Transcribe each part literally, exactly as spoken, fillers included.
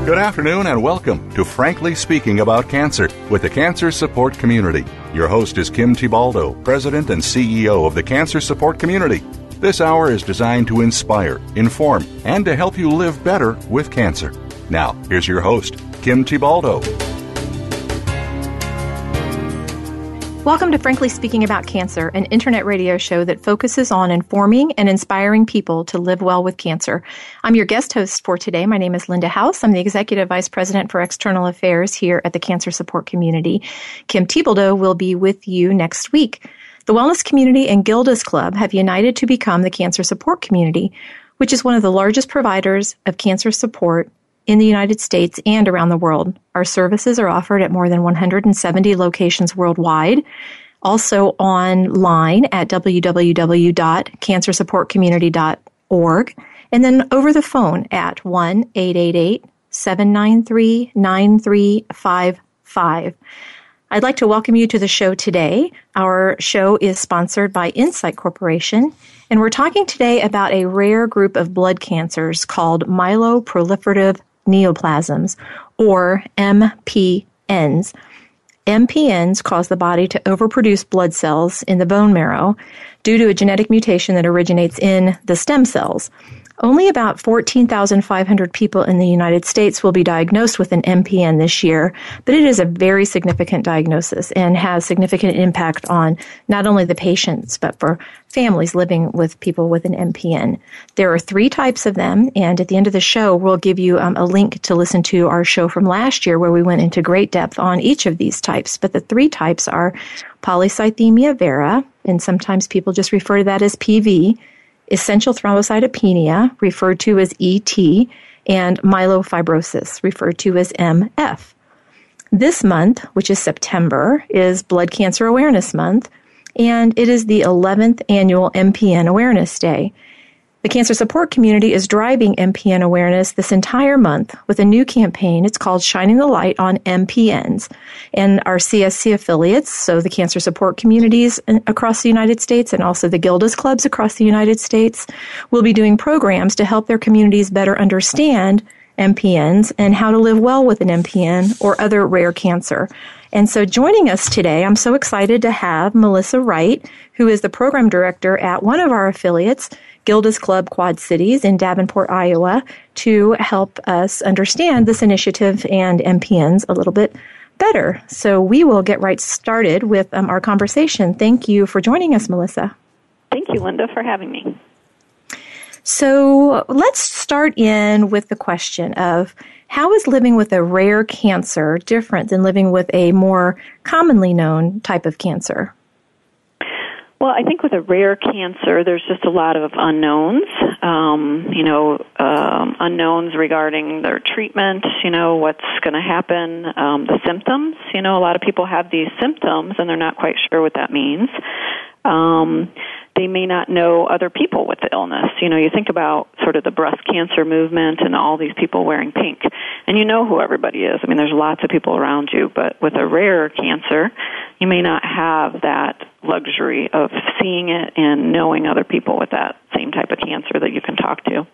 Good afternoon and welcome to Frankly Speaking About Cancer with the Cancer Support Community. Your host is Kim Tibaldo, President and C E O of the Cancer Support Community. This hour is designed to inspire, inform, and to help you live better with cancer. Now, here's your host, Kim Tibaldo. Welcome to Frankly Speaking About Cancer, an internet radio show that focuses on informing and inspiring people to live well with cancer. I'm your guest host for today. My name is Linda House. I'm the Executive Vice President for External Affairs here at the Cancer Support Community. Kim Tibaldo will be with you next week. The Wellness Community and Gilda's Club have united to become the Cancer Support Community, which is one of the largest providers of cancer support in the United States and around the world. Our services are offered at more than one hundred seventy locations worldwide, also online at w w w dot cancer support community dot org, and then over the phone at one eight eight eight, seven nine three, nine three five five. I'd like to welcome you to the show today. Our show is sponsored by Insight Corporation, and we're talking today about a rare group of blood cancers called myeloproliferative neoplasms, or M P Ns. M P Ns cause the body to overproduce blood cells in the bone marrow due to a genetic mutation that originates in the stem cells. Only about fourteen thousand five hundred people in the United States will be diagnosed with an M P N this year, but it is a very significant diagnosis and has significant impact on not only the patients, but for families living with people with an M P N. There are three types of them, and at the end of the show, we'll give you um, a link to listen to our show from last year where we went into great depth on each of these types. But the three types are polycythemia vera, and sometimes people just refer to that as P V, essential thrombocytopenia, referred to as E T, and myelofibrosis, referred to as M F. This month, which is September, is Blood Cancer Awareness Month, and it is the eleventh annual M P N Awareness Day. The Cancer Support Community is driving M P N awareness this entire month with a new campaign. It's called Shining the Light on M P Ns. And our C S C affiliates, so the Cancer Support Communities across the United States and also the Gilda's Clubs across the United States, will be doing programs to help their communities better understand M P Ns and how to live well with an M P N or other rare cancer. And so joining us today, I'm so excited to have Melissa Wright, who is the program director at one of our affiliates, Gilda's Club Quad Cities in Davenport, Iowa, to help us understand this initiative and M P Ns a little bit better. So we will get right started with um, our conversation. Thank you for joining us, Melissa. Thank you, Linda, for having me. So let's start in with the question of how is living with a rare cancer different than living with a more commonly known type of cancer? Well, I think with a rare cancer, there's just a lot of unknowns, um, you know, um, unknowns regarding their treatment, you know, what's going to happen, um, the symptoms. You know, a lot of people have these symptoms and they're not quite sure what that means. Um, they may not know other people with the illness. You know, you think about sort of the breast cancer movement and all these people wearing pink, and you know who everybody is. I mean, there's lots of people around you, but with a rare cancer, you may not have that luxury of seeing it and knowing other people with that same type of cancer that you can talk to.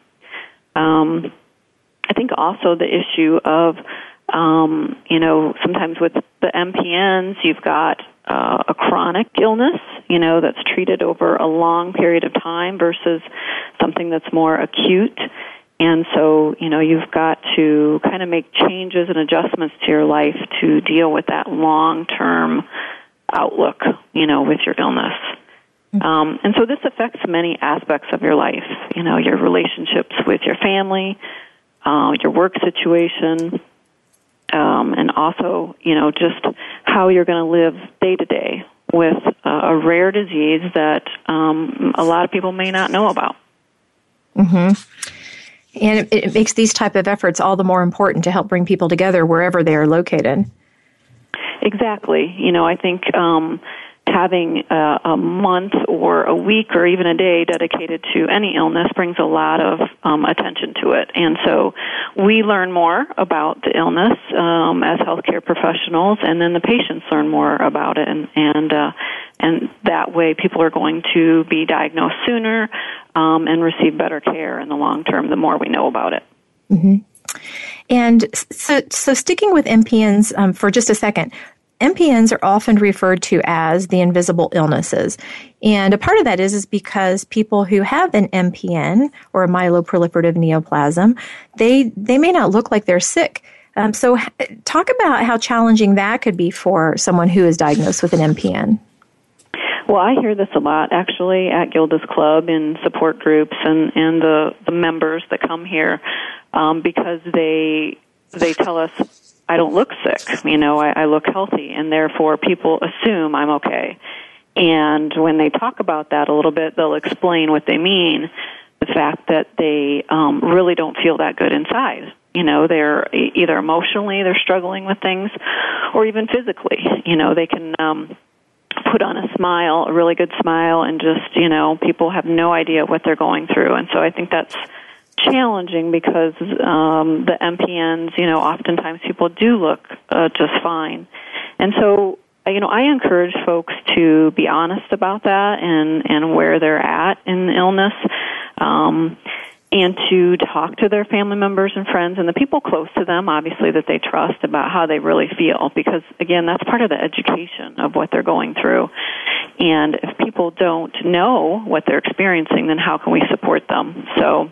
Um, I think also the issue of, um, you know, sometimes with the M P Ns, you've got uh, a chronic illness, you know, that's treated over a long period of time versus something that's more acute. And so, you know, you've got to kind of make changes and adjustments to your life to deal with that long-term outlook, you know, with your illness. Mm-hmm. Um, and so this affects many aspects of your life, you know, your relationships with your family, uh, your work situation, um, and also, you know, just how you're going to live day to day with uh, a rare disease that um, a lot of people may not know about. Mm-hmm. And it, it makes these type of efforts all the more important to help bring people together wherever they are located. Exactly. You know, I think um, having a, a month or a week or even a day dedicated to any illness brings a lot of um, attention to it. And so we learn more about the illness um, as healthcare professionals, and then the patients learn more about it. And and, uh, and that way people are going to be diagnosed sooner um, and receive better care in the long term the more we know about it. Mm-hmm. And so, so sticking with M P Ns um, for just a second, M P Ns are often referred to as the invisible illnesses. And a part of that is, is because people who have an M P N or a myeloproliferative neoplasm, they, they may not look like they're sick. Um, so talk about how challenging that could be for someone who is diagnosed with an M P N. Well, I hear this a lot, actually, at Gilda's Club in support groups and, and the, the members that come here, um, because they they tell us, I don't look sick, you know, I, I look healthy, and therefore people assume I'm okay. And when they talk about that a little bit, they'll explain what they mean, the fact that they um, really don't feel that good inside. You know, they're either emotionally they're struggling with things, or even physically. You know, they can um, put on a smile, a really good smile, and just, you know, people have no idea what they're going through. And so I think that's challenging because um, the M P Ns, you know, oftentimes people do look uh, just fine. And so, you know, I encourage folks to be honest about that and, and where they're at in illness, um, and to talk to their family members and friends and the people close to them, obviously, that they trust about how they really feel. Because, again, that's part of the education of what they're going through. And if people don't know what they're experiencing, then how can we support them? So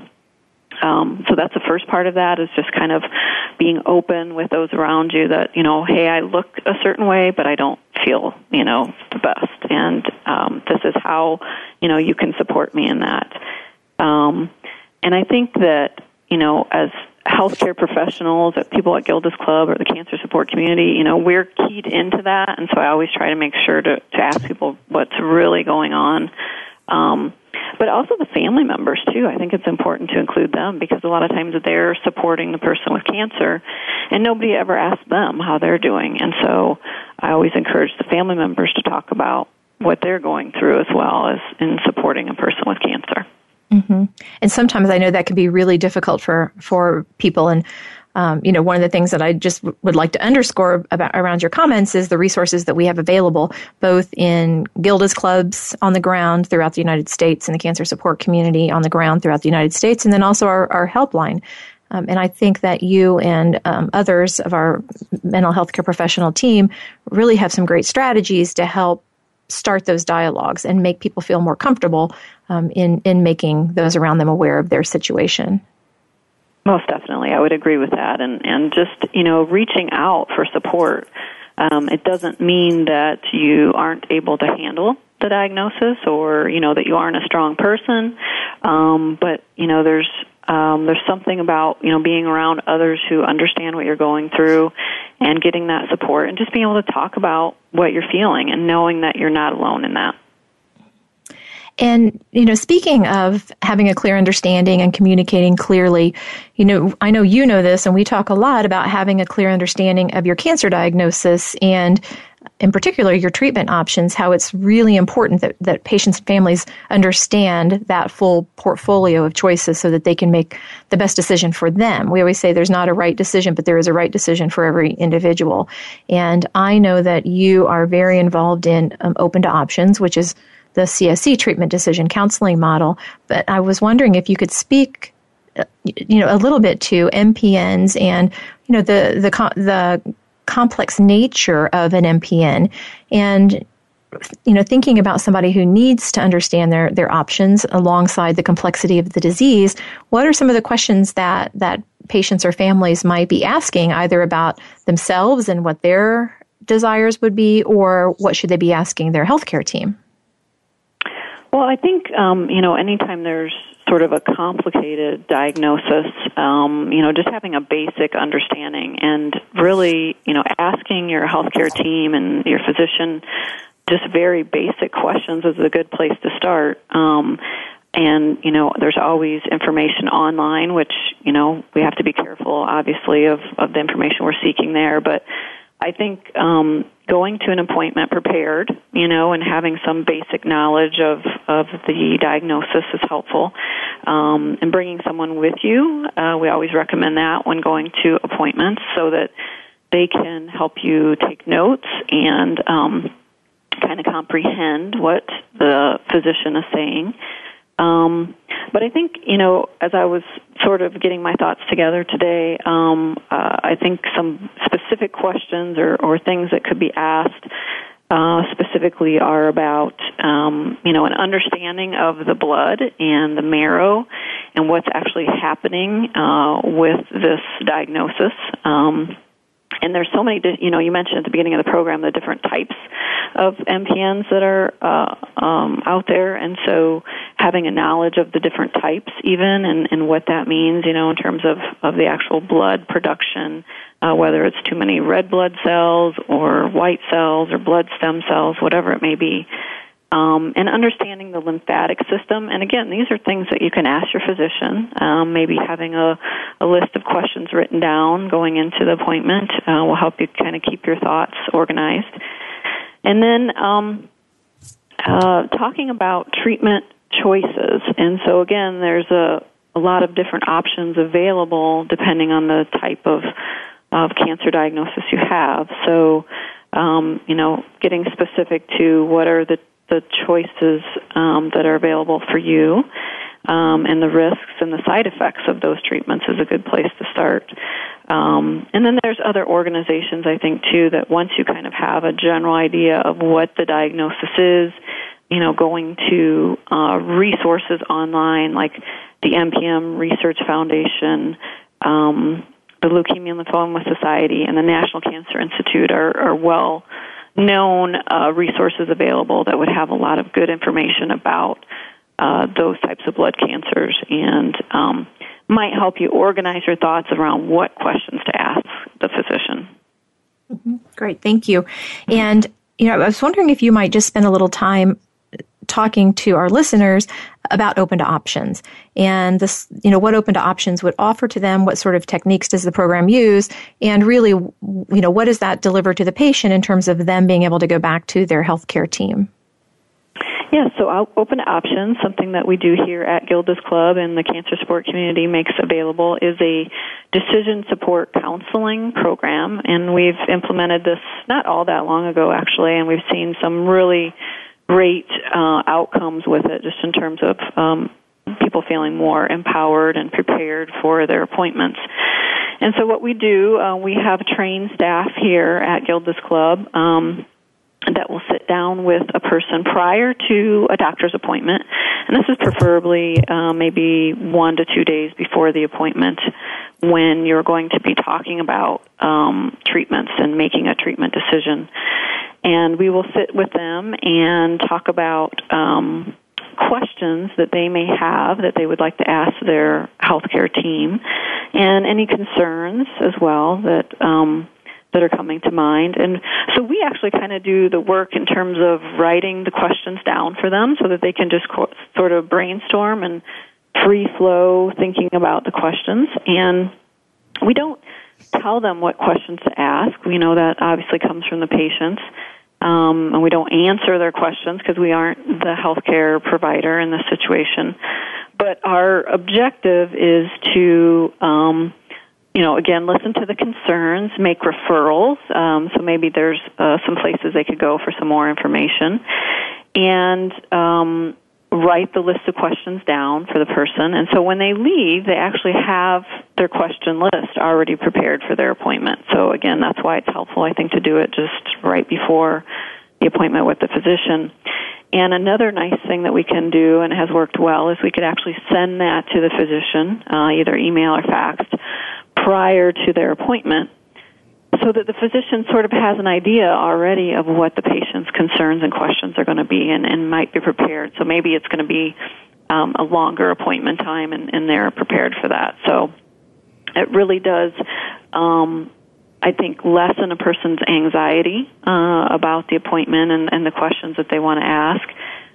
Um, so that's the first part of that, is just kind of being open with those around you that, you know, hey, I look a certain way, but I don't feel, you know, the best. And um, this is how, you know, you can support me in that. Um, and I think that, you know, as healthcare professionals, people at Gilda's Club or the cancer support community, you know, we're keyed into that. And so I always try to make sure to, to ask people what's really going on. Um, but also the family members, too. I think it's important to include them because a lot of times they're supporting the person with cancer, and nobody ever asks them how they're doing. And so I always encourage the family members to talk about what they're going through as well as in supporting a person with cancer. Mm-hmm. And sometimes I know that can be really difficult for, for people. And Um, you know, one of the things that I just w- would like to underscore about around your comments is the resources that we have available, both in Gilda's clubs on the ground throughout the United States and the cancer support community on the ground throughout the United States, and then also our, our helpline. Um, and I think that you and um, others of our mental health care professional team really have some great strategies to help start those dialogues and make people feel more comfortable um, in, in making those around them aware of their situation. Most definitely. I would agree with that. And, and just, you know, reaching out for support. Um, it doesn't mean that you aren't able to handle the diagnosis or, you know, that you aren't a strong person. Um, but, you know, there's um, there's something about, you know, being around others who understand what you're going through and getting that support and just being able to talk about what you're feeling and knowing that you're not alone in that. And, you know, speaking of having a clear understanding and communicating clearly, you know, I know you know this, and we talk a lot about having a clear understanding of your cancer diagnosis and, in particular, your treatment options, how it's really important that, that patients and families understand that full portfolio of choices so that they can make the best decision for them. We always say there's not a right decision, but there is a right decision for every individual. And I know that you are very involved in um, Open to Options, which is the C S C treatment decision counseling model. But I was wondering if you could speak, you know, a little bit to M P Ns and, you know, the the the complex nature of an M P N, and, you know, thinking about somebody who needs to understand their their options alongside the complexity of the disease. What are some of the questions that that patients or families might be asking, either about themselves and what their desires would be, or what should they be asking their healthcare team? Well, I think, um, you know, anytime there's sort of a complicated diagnosis, um, you know, just having a basic understanding and really, you know, asking your healthcare team and your physician just very basic questions is a good place to start. Um, and, you know, there's always information online, which, you know, we have to be careful, obviously, of, of the information we're seeking there. But I think um, going to an appointment prepared, you know, and having some basic knowledge of, of the diagnosis is helpful. Um, and bringing someone with you, uh, we always recommend that when going to appointments so that they can help you take notes and um, kind of comprehend what the physician is saying. Um, but I think, you know, as I was sort of getting my thoughts together today, um, uh, I think some specific questions or, or things that could be asked uh, specifically are about, um, you know, an understanding of the blood and the marrow and what's actually happening uh, with this diagnosis. Um, And there's so many, you know, you mentioned at the beginning of the program the different types of M P Ns that are uh, um, out there, and so having a knowledge of the different types even and, and what that means, you know, in terms of, of the actual blood production, uh, whether it's too many red blood cells or white cells or blood stem cells, whatever it may be. Um, and understanding the lymphatic system. And again, these are things that you can ask your physician. Um, maybe having a, a list of questions written down going into the appointment uh, will help you kind of keep your thoughts organized. And then um, uh, talking about treatment choices. And so again, there's a, a lot of different options available depending on the type of, of cancer diagnosis you have. So, um, you know, getting specific to what are the the choices um, that are available for you um, and the risks and the side effects of those treatments is a good place to start. Um, and then there's other organizations, I think, too, that once you kind of have a general idea of what the diagnosis is, you know, going to uh, resources online like the M P M Research Foundation, um, the Leukemia and Lymphoma Society, and the National Cancer Institute are, are well known uh, resources available that would have a lot of good information about uh, those types of blood cancers and um, might help you organize your thoughts around what questions to ask the physician. Mm-hmm. Great, thank you. And, you know, I was wondering if you might just spend a little time talking to our listeners about Open to Options and this, you know, what Open to Options would offer to them, what sort of techniques does the program use, and really, you know, what does that deliver to the patient in terms of them being able to go back to their healthcare team? Yeah, so Open to Options, something that we do here at Gilda's Club and the cancer support community makes available, is a decision support counseling program, and we've implemented this not all that long ago, actually, and we've seen some really great uh, outcomes with it, just in terms of um, people feeling more empowered and prepared for their appointments. And so what we do, uh, we have trained staff here at Gilda's Club um, that will sit down with a person prior to a doctor's appointment. And this is preferably uh, maybe one to two days before the appointment when you're going to be talking about um, treatments and making a treatment decision. And we will sit with them and talk about um, questions that they may have that they would like to ask their healthcare team, and any concerns as well that um, that are coming to mind. And so we actually kind of do the work in terms of writing the questions down for them so that they can just co- sort of brainstorm and free flow thinking about the questions. And we don't tell them what questions to ask. We know that obviously comes from the patients. Um, and we don't answer their questions because we aren't the healthcare provider in this situation. But our objective is to, um, you know, again, listen to the concerns, make referrals. Um, so maybe there's uh, some places they could go for some more information, and um, write the list of questions down for the person. And so when they leave, they actually have their question list already prepared for their appointment. So again, that's why it's helpful, I think, to do it just right before the appointment with the physician. And another nice thing that we can do, and has worked well, is we could actually send that to the physician, uh, either email or fax, prior to their appointment, so that the physician sort of has an idea already of what the patient's concerns and questions are going to be, and, and might be prepared. So maybe it's going to be um, a longer appointment time, and, and they're prepared for that. So it really does, um, I think, lessen a person's anxiety uh, about the appointment and, and the questions that they want to ask.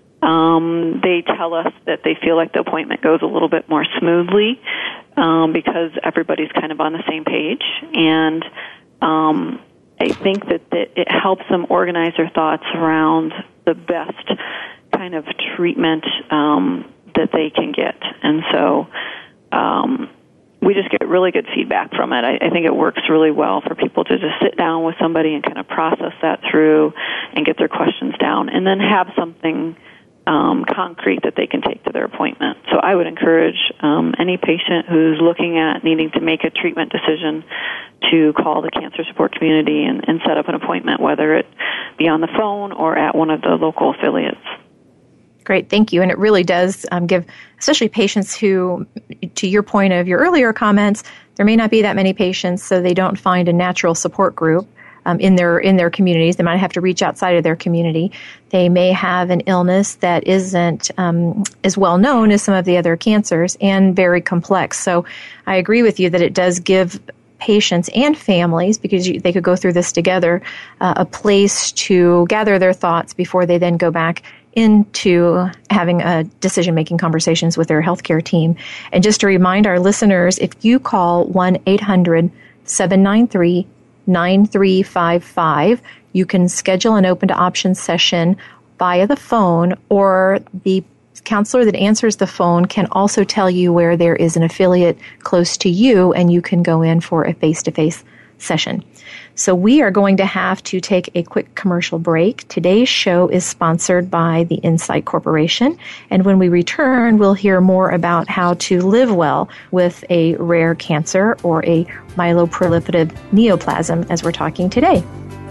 Um, they tell us that they feel like the appointment goes a little bit more smoothly um, because everybody's kind of on the same page, and Um, I think that, that it helps them organize their thoughts around the best kind of treatment um, that they can get. And so um, we just get really good feedback from it. I, I think it works really well for people to just sit down with somebody and kind of process that through and get their questions down, and then have something um, concrete that they can take to their appointment. So I would encourage um, any patient who's looking at needing to make a treatment decision to call the cancer support community and, and set up an appointment, whether it be on the phone or at one of the local affiliates. Great, thank you. And it really does um, give, especially patients who, to your point of your earlier comments, there may not be that many patients, so they don't find a natural support group um, in their in their communities. They might have to reach outside of their community. They may have an illness that isn't um, as well known as some of the other cancers and very complex. So I agree with you that it does give patients and families, because you, they could go through this together, uh, a place to gather their thoughts before they then go back into having a decision-making conversations with their healthcare team. And just to remind our listeners, if you call one eight hundred seven nine three nine three five five, you can schedule an open to options session via the phone, or the counselor that answers the phone can also tell you where there is an affiliate close to you, and you can go in for a face-to-face session. So we are going to have to take a quick commercial break. Today's show is sponsored by the Insight Corporation, and when we return, we'll hear more about how to live well with a rare cancer or a myeloproliferative neoplasm, as we're talking today.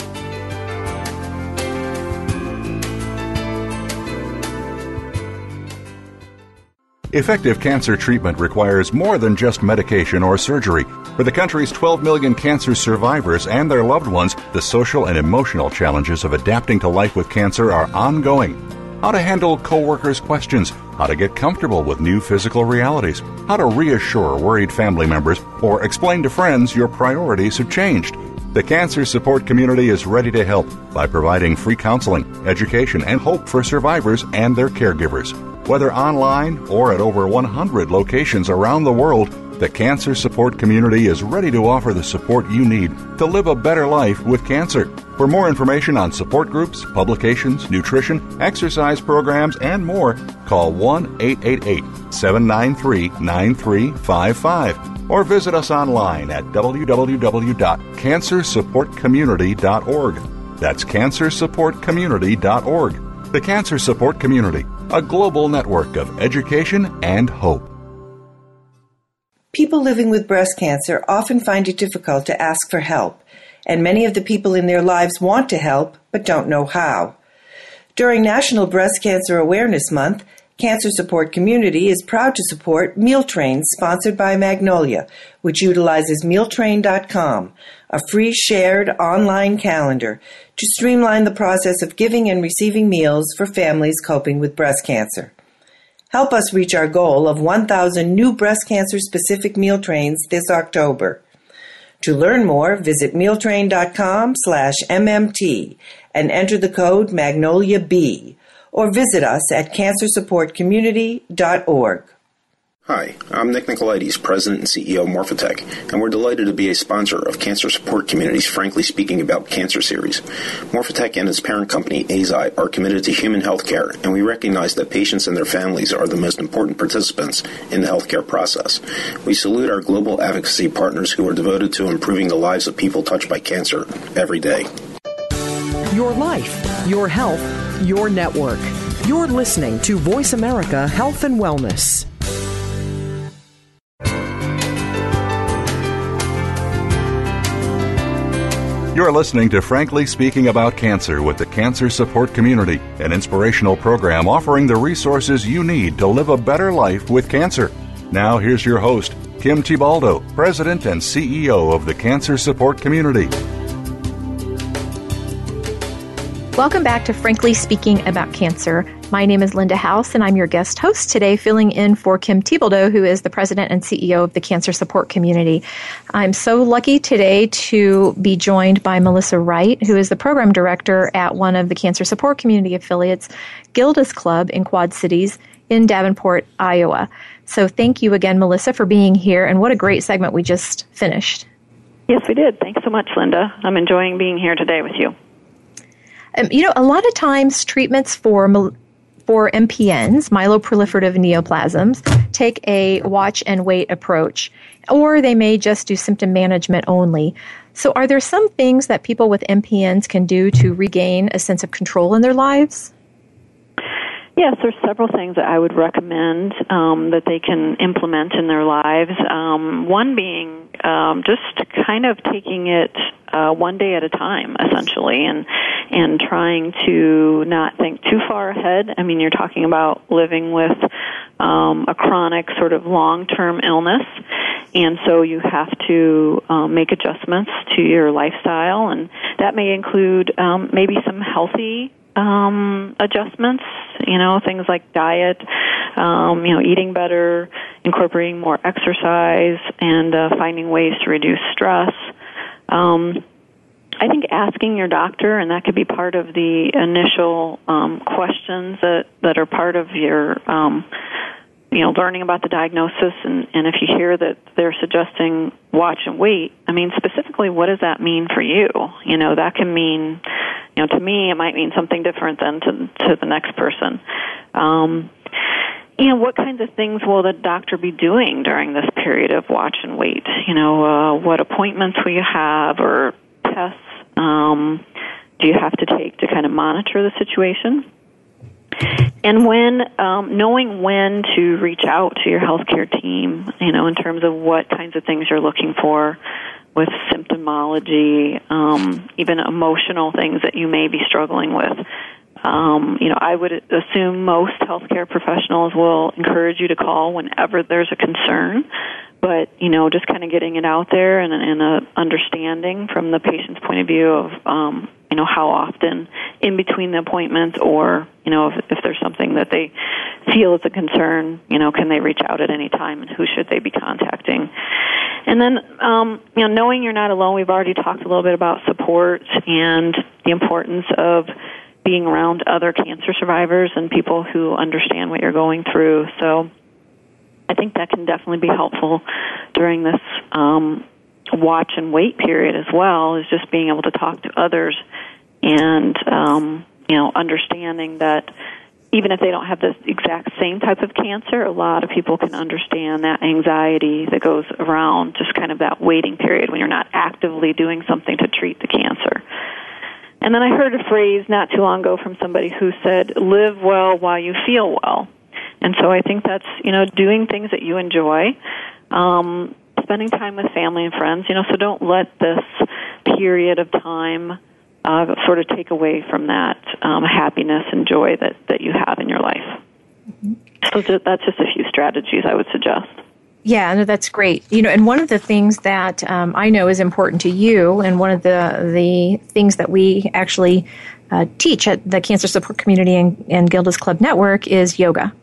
Effective cancer treatment requires more than just medication or surgery. For the country's twelve million cancer survivors and their loved ones, the social and emotional challenges of adapting to life with cancer are ongoing. How to handle coworkers' questions, how to get comfortable with new physical realities, how to reassure worried family members, or explain to friends your priorities have changed. The Cancer Support Community is ready to help by providing free counseling, education, and hope for survivors and their caregivers. Whether online or at over one hundred locations around the world, the Cancer Support Community is ready to offer the support you need to live a better life with cancer. For more information on support groups, publications, nutrition, exercise programs, and more, call one eight eight eight seven nine three nine three five five or visit us online at w w w dot cancer support community dot org. That's cancer support community dot org. The Cancer Support Community, a global network of education and hope. People living with breast cancer often find it difficult to ask for help, and many of the people in their lives want to help but don't know how. During National Breast Cancer Awareness Month, Cancer Support Community is proud to support Meal Train, sponsored by Magnolia, which utilizes meal train dot com, a free shared online calendar to streamline the process of giving and receiving meals for families coping with breast cancer. Help us reach our goal of one thousand new breast cancer-specific meal trains this October. To learn more, visit meal train dot com slash M M T and enter the code Magnolia B, or visit us at cancer support community dot org. Hi, I'm Nick Nicolaides, President and C E O of Morphotek, and we're delighted to be a sponsor of Cancer Support Community's Frankly Speaking About Cancer series. Morphotek and its parent company, Eisai, are committed to human health care, and we recognize that patients and their families are the most important participants in the healthcare process. We salute our global advocacy partners who are devoted to improving the lives of people touched by cancer every day. Your life, your health, your network. You're listening to Voice America Health and Wellness. You're listening to Frankly Speaking About Cancer with the Cancer Support Community, an inspirational program offering the resources you need to live a better life with cancer. Now here's your host, Kim Thiboldeaux, President and C E O of the Cancer Support Community. Welcome back to Frankly Speaking About Cancer. My name is Linda House, and I'm your guest host today, filling in for Kim Thiboldeaux, who is the President and C E O of the Cancer Support Community. I'm so lucky today to be joined by Melissa Wright, who is the Program Director at one of the Cancer Support Community affiliates, Gilda's Club in Quad Cities in Davenport, Iowa. So thank you again, Melissa, for being here, and what a great segment we just finished. Yes, we did. Thanks so much, Linda. I'm enjoying being here today with you. Um, you know, a lot of times treatments for for M P Ns, myeloproliferative neoplasms, take a watch and wait approach, or they may just do symptom management only. So are there some things that people with M P Ns can do to regain a sense of control in their lives? Yes, there's several things that I would recommend um, that they can implement in their lives. Um, one being um, just kind of taking it uh, one day at a time, essentially, and and trying to not think too far ahead. I mean, you're talking about living with um, a chronic sort of long-term illness, and so you have to um, make adjustments to your lifestyle, and that may include um, maybe some healthy Um, adjustments, you know, things like diet, um, you know, eating better, incorporating more exercise, and uh, finding ways to reduce stress. Um, I think asking your doctor, and that could be part of the initial um, questions that, that are part of your, um, you know, learning about the diagnosis, and, and if you hear that they're suggesting watch and wait, I mean, specifically, what does that mean for you? You know, that can mean, you know, to me, it might mean something different than to, to the next person. Um, you know, what kinds of things will the doctor be doing during this period of watch and wait? You know, uh, what appointments will you have, or tests um, do you have to take to kind of monitor the situation? And when, um, knowing when to reach out to your healthcare team, you know, in terms of what kinds of things you're looking for with symptomology, um, even emotional things that you may be struggling with. Um, you know, I would assume most healthcare professionals will encourage you to call whenever there's a concern, but, you know, just kind of getting it out there and, and a understanding from the patient's point of view of, um, you know, how often in between the appointments, or, you know, if, if there's something that they feel is a concern, you know, can they reach out at any time, and who should they be contacting? And then, um, you know, knowing you're not alone, we've already talked a little bit about support and the importance of being around other cancer survivors and people who understand what you're going through. So I think that can definitely be helpful during this um, watch and wait period as well, is just being able to talk to others and, um, you know, understanding that even if they don't have the exact same type of cancer, a lot of people can understand that anxiety that goes around just kind of that waiting period when you're not actively doing something to treat the cancer. And then I heard a phrase not too long ago from somebody who said, live well while you feel well. And so I think that's, you know, doing things that you enjoy, um, spending time with family and friends, you know, so don't let this period of time uh, sort of take away from that um, happiness and joy that, that you have in your life. Mm-hmm. So just, that's just a few strategies I would suggest. Yeah, no, that's great. You know, and one of the things that um, I know is important to you, and one of the the things that we actually uh, teach at the Cancer Support Community and, and Gilda's Club Network is yoga.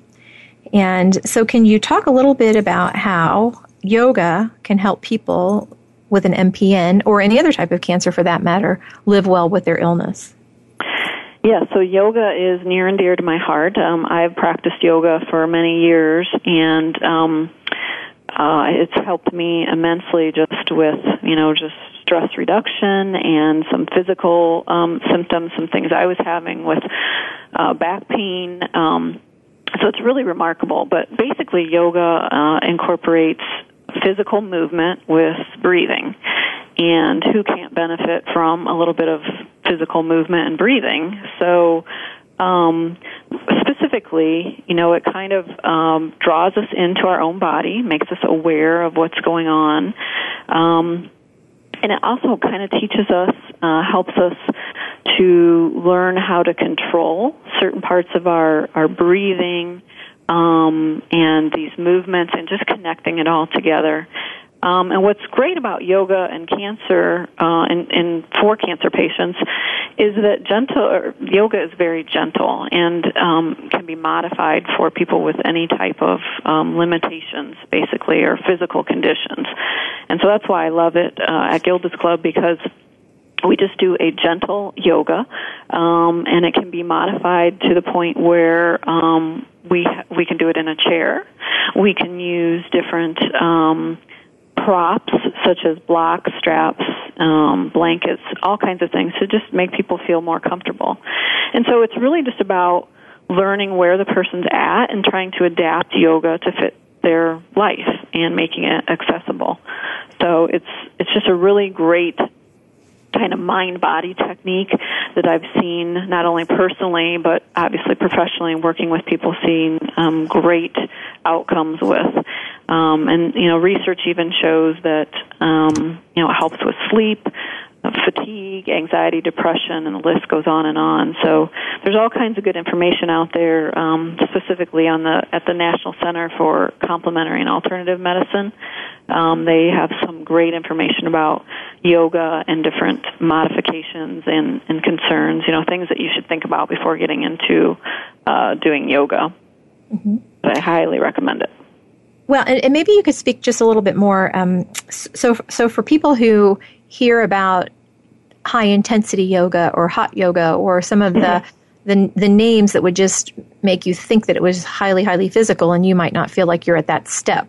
And so can you talk a little bit about how yoga can help people with an M P N, or any other type of cancer for that matter, live well with their illness? Yeah, so yoga is near and dear to my heart. Um, I've practiced yoga for many years, and um, uh, it's helped me immensely just with, you know, just stress reduction and some physical um, symptoms, some things I was having with uh, back pain. Um, so it's really remarkable. But basically, yoga uh, incorporates physical movement with breathing. And who can't benefit from a little bit of physical movement and breathing? So um, specifically, you know, it kind of um, draws us into our own body, makes us aware of what's going on. Um, and it also kind of teaches us, uh, helps us to learn how to control certain parts of our, our breathing um, and these movements, and just connecting it all together. Um, and what's great about yoga and cancer, uh, and, and for cancer patients, is that gentle or yoga is very gentle and um, can be modified for people with any type of um, limitations, basically, or physical conditions. And so that's why I love it uh, at Gilda's Club, because we just do a gentle yoga, um, and it can be modified to the point where um, we ha- we can do it in a chair. We can use different um, props such as blocks, straps, um, blankets, all kinds of things to just make people feel more comfortable. And so it's really just about learning where the person's at and trying to adapt yoga to fit their life and making it accessible. So it's it's just a really great kind of mind-body technique that I've seen not only personally but obviously professionally, working with people, seeing um, great outcomes with. Um, and, you know, research even shows that, um, you know, it helps with sleep, fatigue, anxiety, depression, and the list goes on and on. So there's all kinds of good information out there, um, specifically on the at the National Center for Complementary and Alternative Medicine. Um, they have some great information about yoga and different modifications and, and concerns, you know, things that you should think about before getting into uh, doing yoga. Mm-hmm. But I highly recommend it. Well, and, and maybe you could speak just a little bit more. Um, so, so for people who hear about high-intensity yoga or hot yoga or some of the, the the names that would just make you think that it was highly, highly physical, and you might not feel like you're at that step.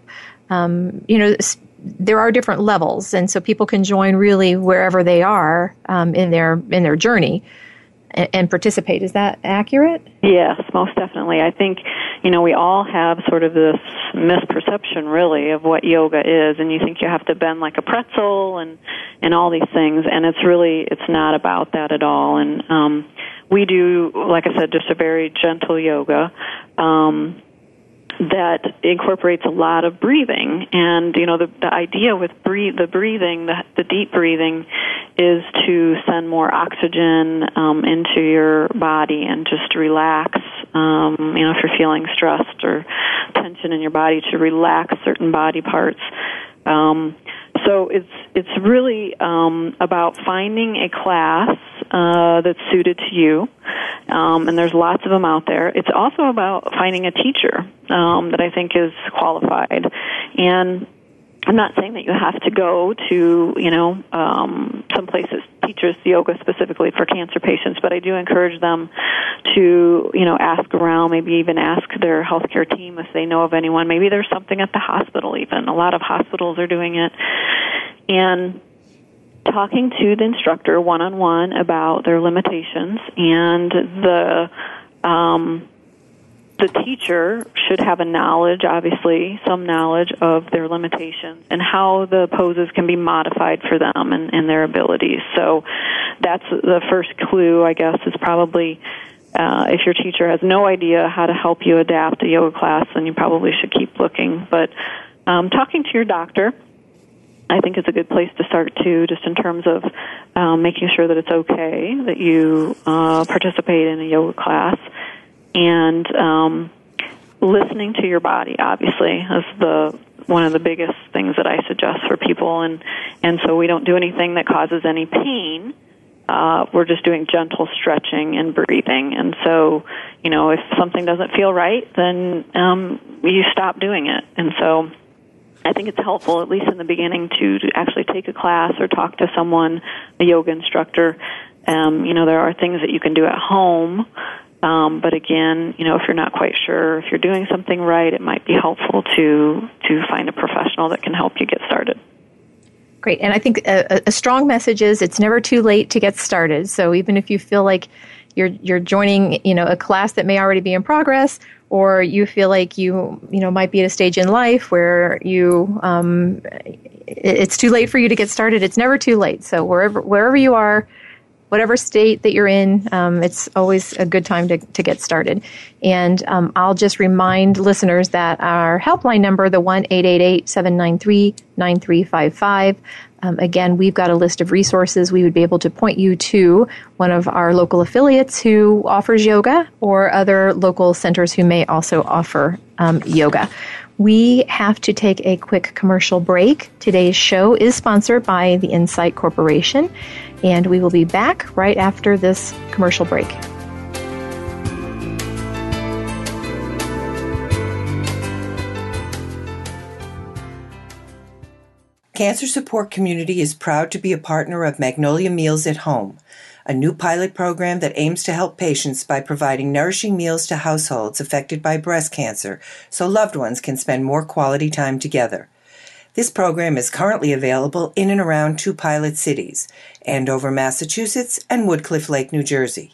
Um, you know, there are different levels, and so people can join really wherever they are um, in their in their journey and, and participate. Is that accurate? Yes, most definitely. I think, you know, we all have sort of this misperception, really, of what yoga is, and you think you have to bend like a pretzel and and all these things, and it's really, it's not about that at all. And um, we do, like I said, just a very gentle yoga um, that incorporates a lot of breathing. And, you know, the, the idea with breathe, the breathing, the, the deep breathing, is to send more oxygen um, into your body and just relax. Um, you know, if you're feeling stressed or tension in your body, to relax certain body parts. Um, so it's it's really um, about finding a class uh, that's suited to you, um, and there's lots of them out there. It's also about finding a teacher um, that I think is qualified. And I'm not saying that you have to go to, you know, um, some places teaches yoga specifically for cancer patients, but I do encourage them to, you know, ask around, maybe even ask their healthcare team if they know of anyone. Maybe there's something at the hospital even. A lot of hospitals are doing it. And talking to the instructor one-on-one about their limitations, and the um, the teacher should have a knowledge, obviously, some knowledge of their limitations and how the poses can be modified for them and, and their abilities. So that's the first clue, I guess, is probably uh, if your teacher has no idea how to help you adapt a yoga class, then you probably should keep looking. But um, talking to your doctor, I think, is a good place to start, too, just in terms of um, making sure that it's okay that you uh, participate in a yoga class. And um, listening to your body, obviously, is the one of the biggest things that I suggest for people. And, and so we don't do anything that causes any pain. Uh, we're just doing gentle stretching and breathing. And so, you know, if something doesn't feel right, then um, you stop doing it. And so I think it's helpful, at least in the beginning, to, to actually take a class or talk to someone, a yoga instructor. Um, you know, there are things that you can do at home. Um, but again, you know, if you're not quite sure if you're doing something right, it might be helpful to to find a professional that can help you get started. Great. And I think a, a strong message is it's never too late to get started. So even if you feel like you're you're joining, you know, a class that may already be in progress, or you feel like you, you know, might be at a stage in life where you um, it's too late for you to get started, it's never too late. So wherever wherever you are, whatever state that you're in, um, it's always a good time to, to get started. And um, I'll just remind listeners that our helpline number, the one eight eight eight, seven nine three, nine three five five, um, again, we've got a list of resources. We would be able to point you to one of our local affiliates who offers yoga, or other local centers who may also offer um, yoga. We have to take a quick commercial break. Today's show is sponsored by the Insight Corporation, and we will be back right after this commercial break. Cancer Support Community is proud to be a partner of Magnolia Meals at Home, a new pilot program that aims to help patients by providing nourishing meals to households affected by breast cancer so loved ones can spend more quality time together. This program is currently available in and around two pilot cities, Andover, Massachusetts, and Woodcliff Lake, New Jersey.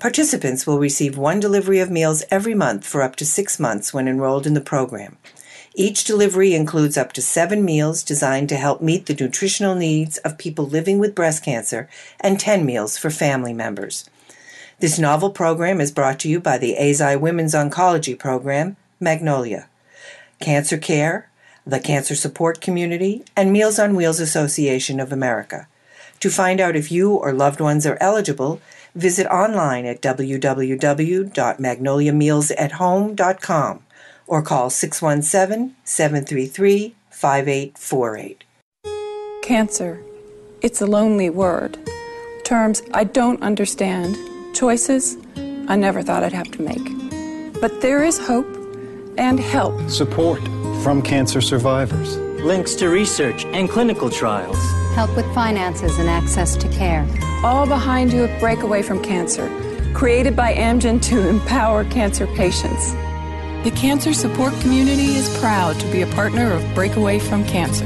Participants will receive one delivery of meals every month for up to six months when enrolled in the program. Each delivery includes up to seven meals designed to help meet the nutritional needs of people living with breast cancer and ten meals for family members. This novel program is brought to you by the A Z I Women's Oncology Program, Magnolia, Cancer Care, the Cancer Support Community, and Meals on Wheels Association of America. To find out if you or loved ones are eligible, visit online at w w w dot magnolia meals at home dot com or call six one seven, seven three three, five eight four eight. Cancer. It's a lonely word. Terms I don't understand. Choices I never thought I'd have to make. But there is hope and help. Support from cancer survivors. Links to research and clinical trials. Help with finances and access to care. All behind you at Breakaway from Cancer, created by Amgen to empower cancer patients. The Cancer Support Community is proud to be a partner of Breakaway from Cancer.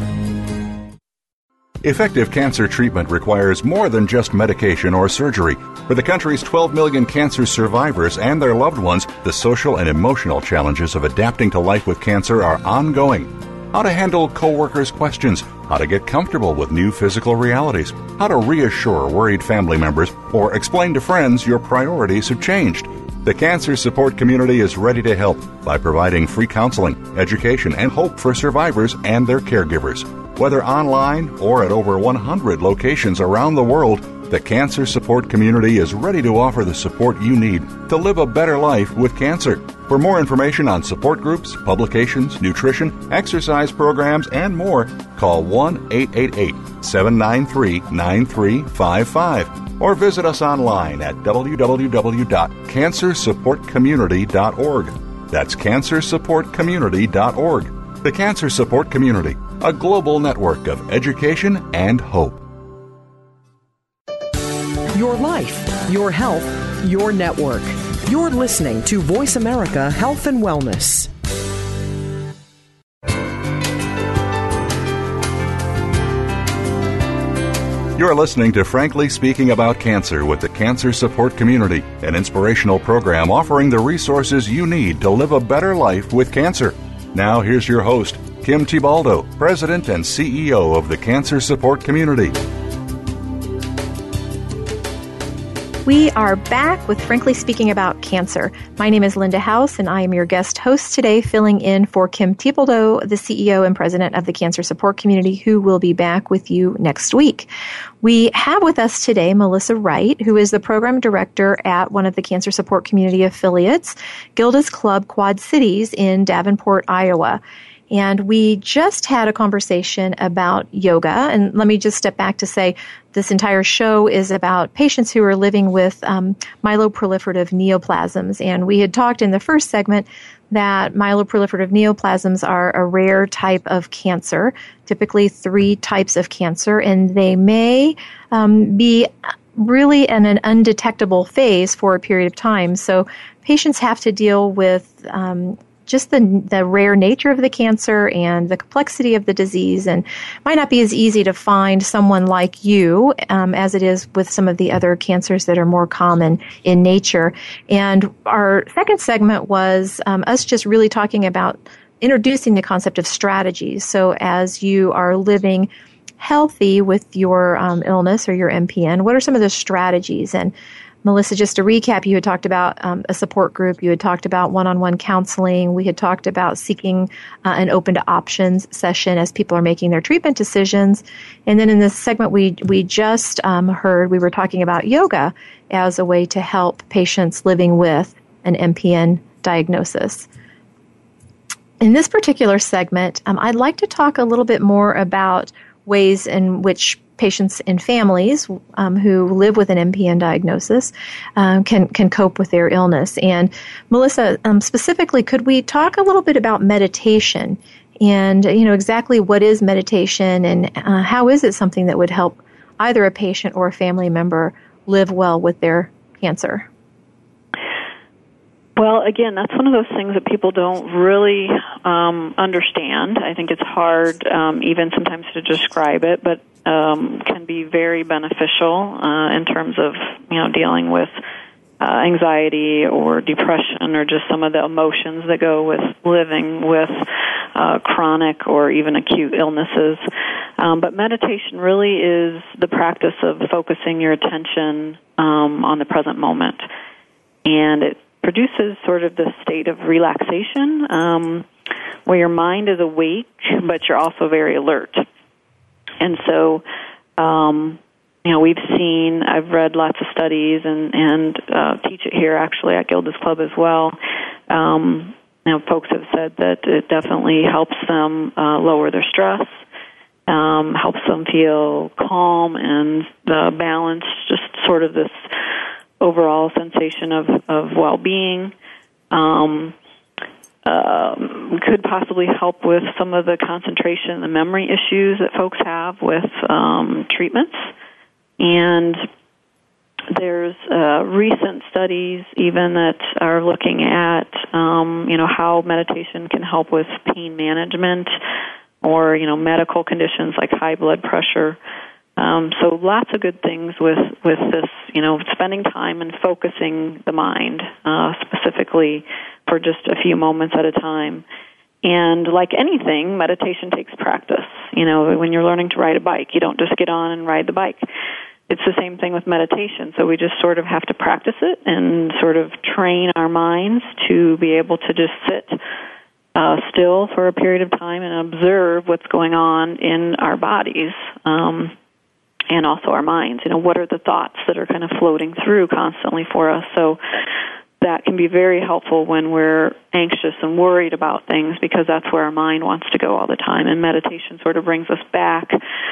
Effective cancer treatment requires more than just medication or surgery. For the country's twelve million cancer survivors and their loved ones, the social and emotional challenges of adapting to life with cancer are ongoing. How to handle coworkers' questions, how to get comfortable with new physical realities, how to reassure worried family members, or explain to friends your priorities have changed. The Cancer Support Community is ready to help by providing free counseling, education, and hope for survivors and their caregivers. Whether online or at over one hundred locations around the world, the Cancer Support Community is ready to offer the support you need to live a better life with cancer. For more information on support groups, publications, nutrition, exercise programs, and more, call one eight eight eight, seven nine three, nine three five five or visit us online at w w w dot cancer support community dot org. That's cancer support community dot org. The Cancer Support Community, a global network of education and hope. Your life, your health, your network. You're listening to Voice America Health and Wellness. You're listening to Frankly Speaking About Cancer with the Cancer Support Community, an inspirational program offering the resources you need to live a better life with cancer. Now here's your host, Kim Tibaldo, President and C E O of the Cancer Support Community. We are back with Frankly Speaking About Cancer. My name is Linda House, and I am your guest host today, filling in for Kim Tibaldo, the C E O and President of the Cancer Support Community, who will be back with you next week. We have with us today Melissa Wright, who is the Program Director at one of the Cancer Support Community affiliates, Gilda's Club Quad Cities in Davenport, Iowa. And we just had a conversation about yoga. And let me just step back to say this entire show is about patients who are living with um, myeloproliferative neoplasms. And we had talked in the first segment that myeloproliferative neoplasms are a rare type of cancer, typically three types of cancer, and they may um, be really in an undetectable phase for a period of time. So patients have to deal with um, just the the rare nature of the cancer and the complexity of the disease, and might not be as easy to find someone like you um, as it is with some of the other cancers that are more common in nature. And our second segment was um, us just really talking about introducing the concept of strategies. So as you are living healthy with your um, illness or your M P N, what are some of the strategies? And Melissa, just to recap, you had talked about um, a support group. You had talked about one-on-one counseling. We had talked about seeking uh, an open to options session as people are making their treatment decisions. And then in this segment we we just um, heard, we were talking about yoga as a way to help patients living with an M P N diagnosis. In this particular segment, um, I'd like to talk a little bit more about ways in which patients and families um, who live with an M P N diagnosis um, can can cope with their illness. And Melissa, um, specifically, could we talk a little bit about meditation and, you know, exactly what is meditation and uh, how is it something that would help either a patient or a family member live well with their cancer? Well, again, that's one of those things that people don't really um, understand. I think it's hard um, even sometimes to describe it, but um, can be very beneficial uh, in terms of, you know, dealing with uh, anxiety or depression or just some of the emotions that go with living with uh, chronic or even acute illnesses. Um, but meditation really is the practice of focusing your attention um, on the present moment. And it produces sort of this state of relaxation um, where your mind is awake, but you're also very alert. And so, um, you know, we've seen, I've read lots of studies and, and uh, teach it here actually at Gilda's Club as well. Um, you know, folks have said that it definitely helps them uh, lower their stress, um, helps them feel calm and uh, balanced, just sort of this overall sensation of, of well-being. Um, um, could possibly help with some of the concentration and the memory issues that folks have with um, treatments. And there's uh, recent studies even that are looking at, um, you know, how meditation can help with pain management or, you know, medical conditions like high blood pressure. Um, so lots of good things with, with this, you know, spending time and focusing the mind uh, specifically for just a few moments at a time. And like anything, meditation takes practice. You know, when you're learning to ride a bike, you don't just get on and ride the bike. It's the same thing with meditation. So we just sort of have to practice it and sort of train our minds to be able to just sit uh, still for a period of time and observe what's going on in our bodies. Um, and also our minds. You know, what are the thoughts that are kind of floating through constantly for us? So that can be very helpful when we're anxious and worried about things because that's where our mind wants to go all the time. And meditation sort of brings us back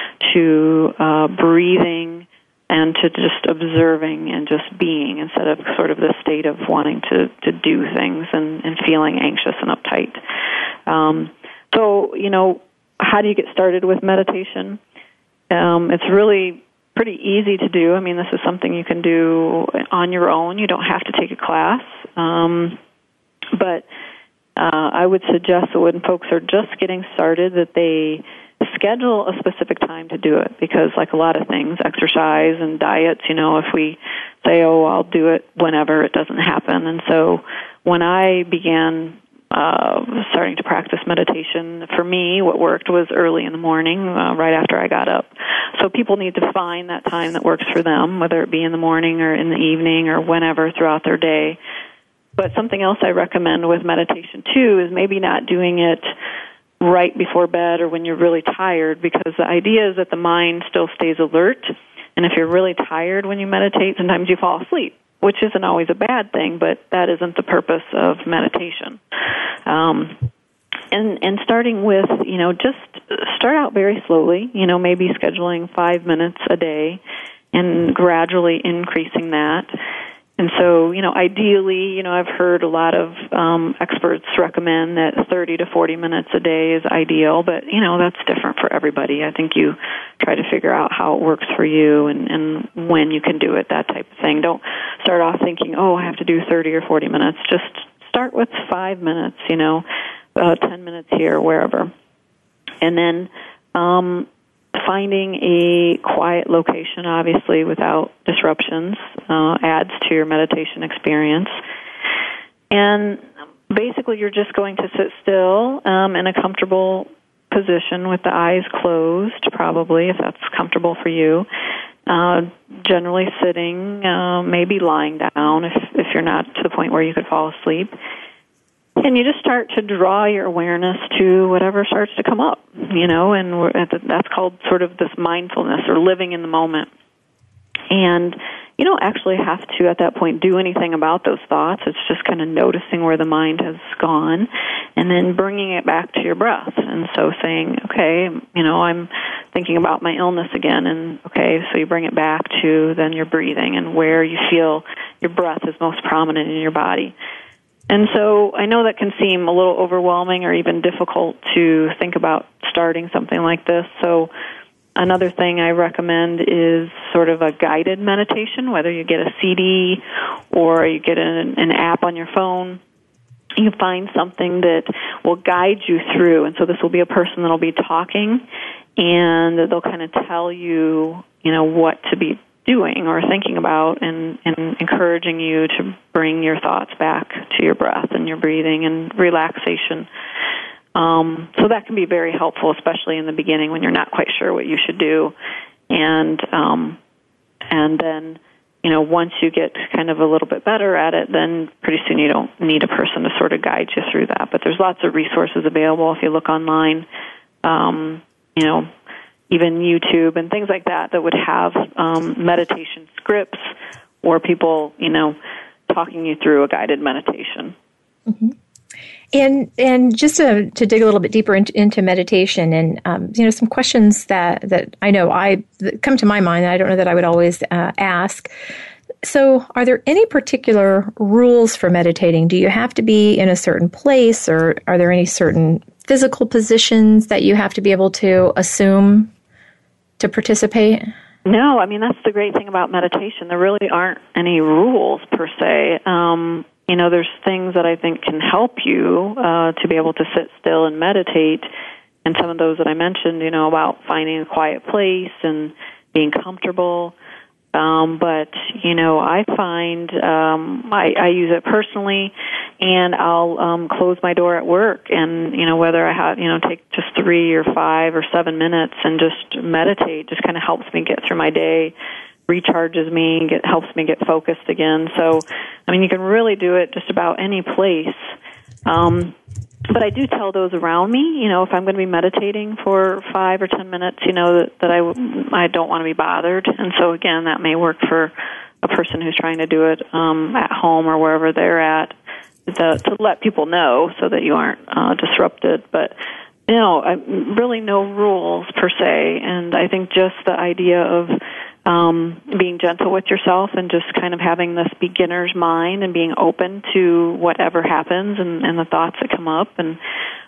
to uh, breathing and to just observing and just being instead of sort of this state of wanting to, to do things and, and feeling anxious and uptight. Um, so, you know, how do you get started with meditation? Um, it's really pretty easy to do. I mean, this is something you can do on your own. You don't have to take a class. Um, but uh, I would suggest that when folks are just getting started that they schedule a specific time to do it because like a lot of things, exercise and diets, you know, if we say, oh, I'll do it whenever, it doesn't happen. And so when I began Uh, starting to practice meditation, for me, what worked was early in the morning, uh, right after I got up. So people need to find that time that works for them, whether it be in the morning or in the evening or whenever throughout their day. But something else I recommend with meditation, too, is maybe not doing it right before bed or when you're really tired, because the idea is that the mind still stays alert. And if you're really tired when you meditate, sometimes you fall asleep, which isn't always a bad thing, but that isn't the purpose of meditation. Um, and, and starting with, you know, just start out very slowly, you know, maybe scheduling five minutes a day and gradually increasing that. And so, you know, ideally, you know, I've heard a lot of um, experts recommend that thirty to forty minutes a day is ideal, but, you know, that's different for everybody. I think you try to figure out how it works for you and, and when you can do it, that type of thing. Don't start off thinking, oh, I have to do thirty or forty minutes. Just start with five minutes, you know, uh, ten minutes here, wherever. And then um finding a quiet location, obviously, without disruptions, uh, adds to your meditation experience. And basically, you're just going to sit still um, in a comfortable position with the eyes closed, probably, if that's comfortable for you. Uh, generally sitting, uh, maybe lying down if, if you're not to the point where you could fall asleep. And you just start to draw your awareness to whatever starts to come up, you know, and we're at the, that's called sort of this mindfulness or living in the moment. And you don't actually have to, at that point, do anything about those thoughts. It's just kind of noticing where the mind has gone and then bringing it back to your breath. And so saying, okay, you know, I'm thinking about my illness again. And, okay, so you bring it back to then your breathing and where you feel your breath is most prominent in your body. And so I know that can seem a little overwhelming or even difficult to think about starting something like this. So another thing I recommend is sort of a guided meditation, whether you get a C D or you get an, an app on your phone. You find something that will guide you through. And so this will be a person that will be talking, and they'll kind of tell you, you know, what to be doing or thinking about, and, and encouraging you to bring your thoughts back to your breath and your breathing and relaxation. Um, so that can be very helpful, especially in the beginning when you're not quite sure what you should do. And um, and then, you know, once you get kind of a little bit better at it, then pretty soon you don't need a person to sort of guide you through that. But there's lots of resources available if you look online, um, you know, even YouTube and things like that that would have um, meditation scripts or people, you know, talking you through a guided meditation. Mm-hmm. And and just to, to dig a little bit deeper into, into meditation, and um, you know, some questions that, that I know I that come to my mind. I don't know that I would always uh, ask. So, are there any particular rules for meditating? Do you have to be in a certain place, or are there any certain physical positions that you have to be able to assume to participate? No, I mean, that's the great thing about meditation. There really aren't any rules per se. Um, you know, there's things that I think can help you uh, to be able to sit still and meditate. And some of those that I mentioned, you know, about finding a quiet place and being comfortable. Um, but, you know, I find um, I, I use it personally, and I'll um, close my door at work, and, you know, whether I have, you know, take just three or five or seven minutes and just meditate just kind of helps me get through my day, recharges me, get, helps me get focused again. So, I mean, you can really do it just about any place. Um, but I do tell those around me, you know, if I'm going to be meditating for five or ten minutes, you know, that, that I, I don't want to be bothered. And so, again, that may work for a person who's trying to do it um, at home or wherever they're at, to, to let people know so that you aren't uh, disrupted. But, you know, I, really no rules per se. And I think just the idea of Um, being gentle with yourself and just kind of having this beginner's mind and being open to whatever happens and, and the thoughts that come up. And